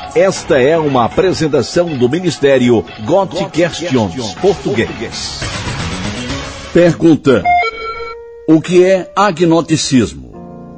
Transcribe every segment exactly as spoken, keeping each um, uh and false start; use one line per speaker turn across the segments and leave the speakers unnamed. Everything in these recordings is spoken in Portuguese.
Esta é uma apresentação do Ministério God Questions Português. Pergunta: o que é agnosticismo?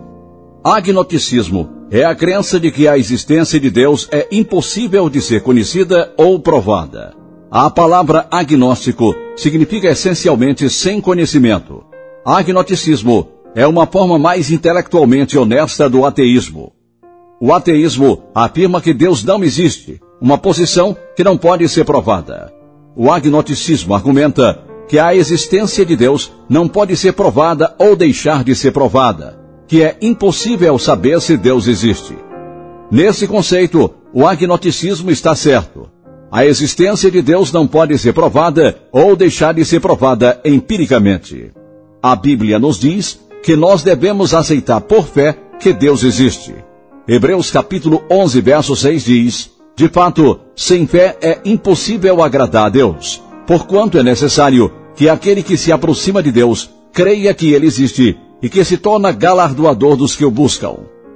Agnosticismo é a crença de que a existência de Deus é impossível de ser conhecida ou provada. A palavra agnóstico significa essencialmente sem conhecimento. Agnosticismo é uma forma mais intelectualmente honesta do ateísmo. O ateísmo afirma que Deus não existe, uma posição que não pode ser provada. O agnosticismo argumenta que a existência de Deus não pode ser provada ou deixar de ser provada, que é impossível saber se Deus existe. Nesse conceito, o agnosticismo está certo. A existência de Deus não pode ser provada ou deixar de ser provada empiricamente. A Bíblia nos diz que nós devemos aceitar por fé que Deus existe. Hebreus capítulo onze, verso seis diz: de fato, sem fé é impossível agradar a Deus, porquanto é necessário que aquele que se aproxima de Deus creia que Ele existe e que se torna galardoador dos que o buscam.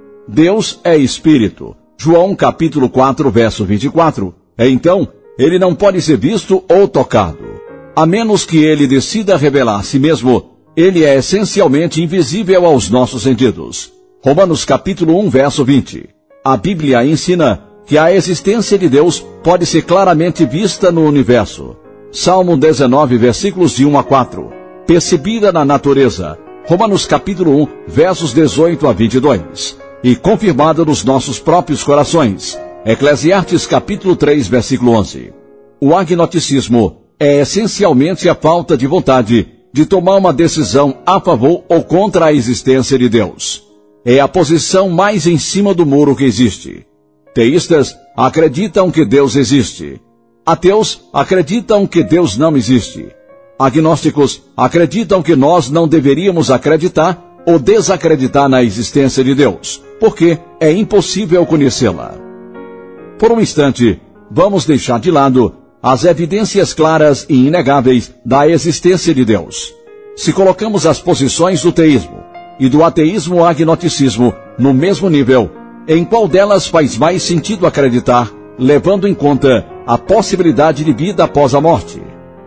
Deus é Espírito. João capítulo quatro, verso vinte e quatro. Então, Ele não pode ser visto ou tocado. A menos que Ele decida revelar a si mesmo, Ele é essencialmente invisível aos nossos sentidos. Romanos capítulo um, verso vinte. A Bíblia ensina que a existência de Deus pode ser claramente vista no universo. Salmo dezenove, versículos de um a quatro. Percebida na natureza. Romanos capítulo um, versos dezoito a vinte e dois. E confirmada nos nossos próprios corações. Eclesiastes capítulo três, versículo onze. O agnosticismo é essencialmente a falta de vontade de tomar uma decisão a favor ou contra a existência de Deus. É a posição mais em cima do muro que existe. Teístas acreditam que Deus existe. Ateus acreditam que Deus não existe. Agnósticos acreditam que nós não deveríamos acreditar ou desacreditar na existência de Deus, porque é impossível conhecê-la. Por um instante, vamos deixar de lado as evidências claras e inegáveis da existência de Deus. Se colocamos as posições do teísmo e do ateísmo ou agnosticismo no mesmo nível, em qual delas faz mais sentido acreditar, levando em conta a possibilidade de vida após a morte?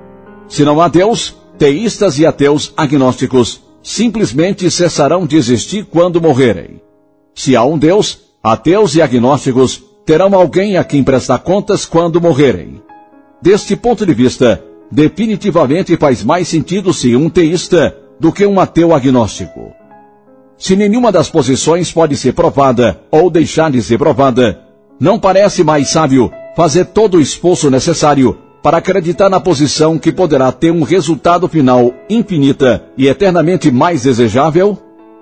Se não há Deus, teístas e ateus agnósticos simplesmente cessarão de existir quando morrerem. Se há um Deus, ateus e agnósticos terão alguém a quem prestar contas quando morrerem. Deste ponto de vista, definitivamente faz mais sentido ser um teísta do que um ateu agnóstico. Se nenhuma das posições pode ser provada ou deixar de ser provada, não parece mais sábio fazer todo o esforço necessário para acreditar na posição que poderá ter um resultado final infinita e eternamente mais desejável?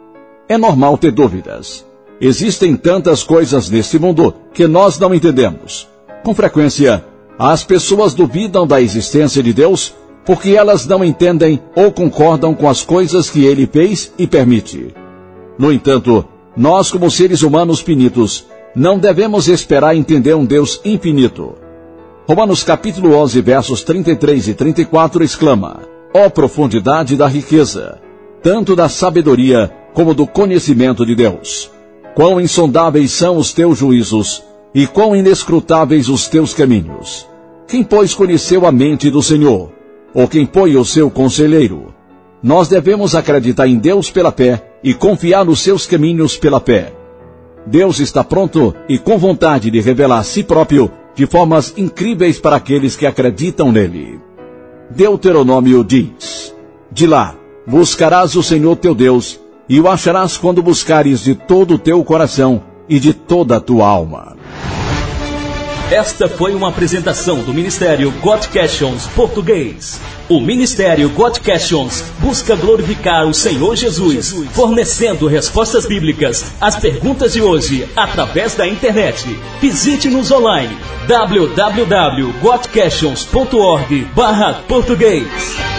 É normal ter dúvidas. Existem tantas coisas neste mundo que nós não entendemos. Com frequência, as pessoas duvidam da existência de Deus porque elas não entendem ou concordam com as coisas que Ele fez e permite. No entanto, nós como seres humanos finitos, não devemos esperar entender um Deus infinito. Romanos capítulo onze, versos trinta e três e trinta e quatro exclama: ó profundidade da riqueza, tanto da sabedoria como do conhecimento de Deus! Quão insondáveis são os teus juízos, e quão inescrutáveis os teus caminhos! Quem, pois, conheceu a mente do Senhor? Ou quem foi o seu conselheiro? Nós devemos acreditar em Deus pela fé e confiar nos seus caminhos pela fé. Deus está pronto e com vontade de revelar a si próprio de formas incríveis para aqueles que acreditam nele. Deuteronômio diz: de lá buscarás o Senhor teu Deus, e o acharás quando buscares de todo o teu coração e de toda a tua alma.
Esta foi uma apresentação do Ministério God Questions Português. O Ministério God Questions busca glorificar o Senhor Jesus, fornecendo respostas bíblicas às perguntas de hoje através da internet. Visite-nos online w w w ponto god questions ponto org barra português.